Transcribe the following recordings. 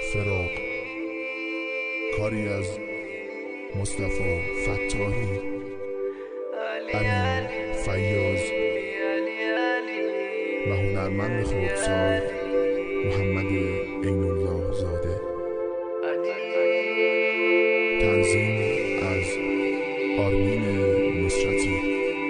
فراق، کاری از مصطفی فتاحی، امین فیاض و هنرمند خردسال محمد عین‌الله زاده. تنظیم از آرمین نصرتی.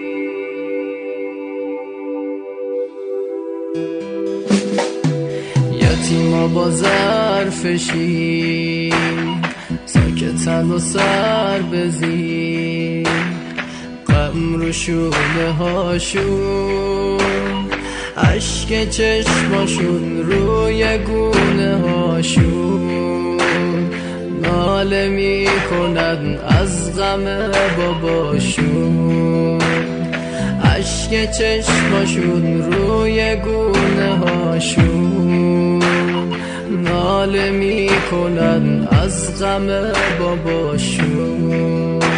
یتیما با ظرف شیر ساکتن و سر بزیر، غم رو شونه هاشون، عشق چشماشون روی گونه هاشون، ناله میکنن از غم باباشون، عشق چشماشون روی گونه هاشون، ناله میکنن از غم باباشون.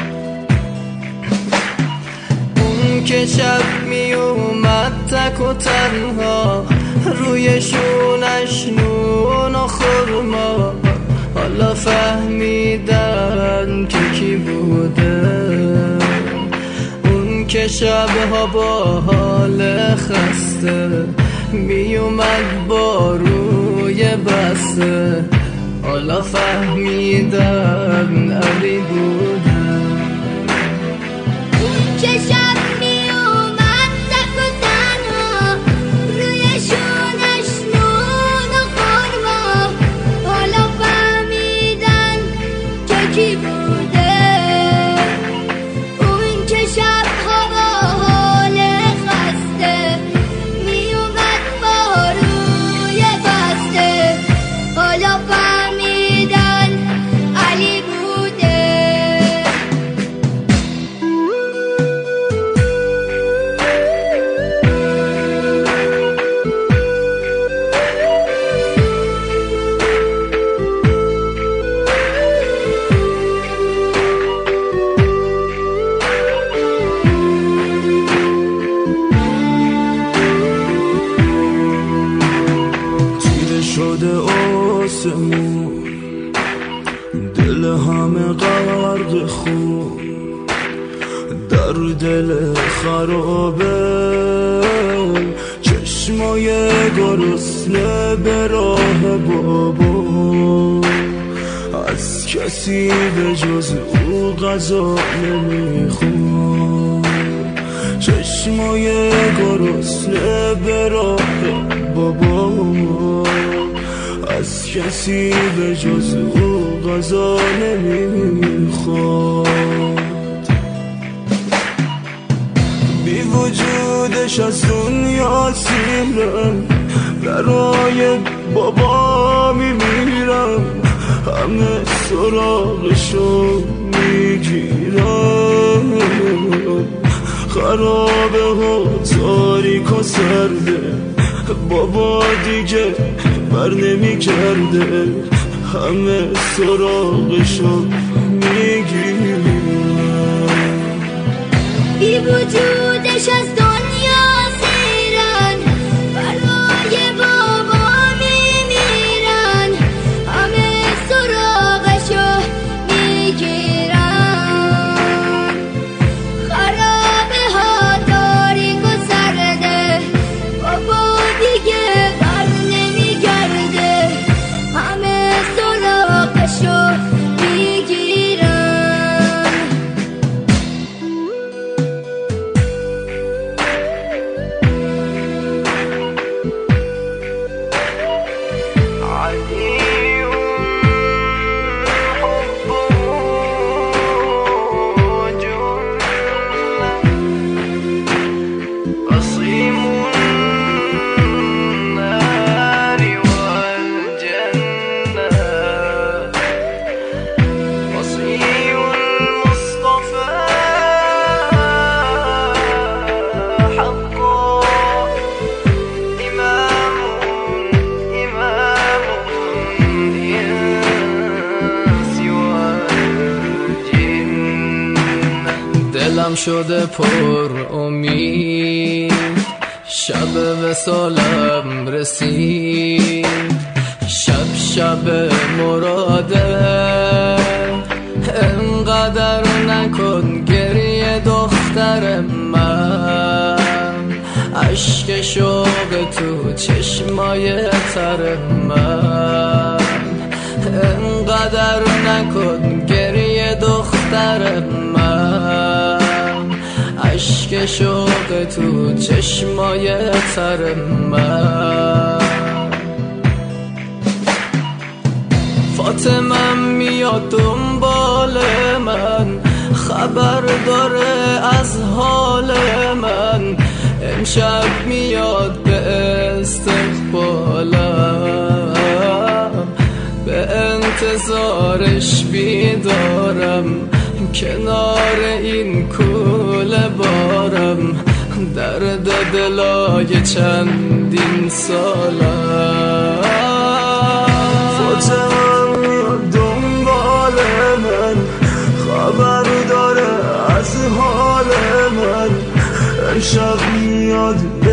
اون که شب میومد تک و تنها، روی شونش نون و خرما، حالا فهمیدن که کی بوده. اون که شبها با حال خسته میومد با روی بسته، حالا فهمیدن علی بوده. اون که شب میومد تک و تنها، روی شونش نون و خرما، حالا فهمیدن که کی بوده. اون که شبها با حال خسته میومد با روی بسته، حالا فهمیدن علی بوده. تیره شده آسمون، دل همه غرق خون، در دل خرابه چشمای گرسنه به راه بابا، از کسی به جز او غذا نمیخون. چشمای گرسنه به راه بابا، از کسی به جز او غذا نمیخواد. بی وجودش از دنیا سیرم، برای بابا میمیرم، همه سراغشو میگیرم. خرابه و تاریک و سرده، بابا دیگه بر نمی کرده، همه سراغشو میگیرم. بی وجودش از دنیا سیرن، برای بابا میمیرن، همه سراغشو میگیرن. خرابه ها تاریک و سرده، بابا دیگه بر نمیگرده، همه سراغشو میگیرن. دلم شده پر امید، شب وصالم رسید، شب شب مراده انقدر نکن گریه دختر من عشق شوق تو چشمای تر من انقدر نکن گریه دختر من عشق شوق تو چشمای تر من فاطمه میاد دنبال من خبر داره از حال من امشب میاد به استقبالم به انتظارش بیدارم کنار این کوله بارم درد دلای چندین سالم فاطمه میاد دنبال من خبر داره از حال من امشب میاد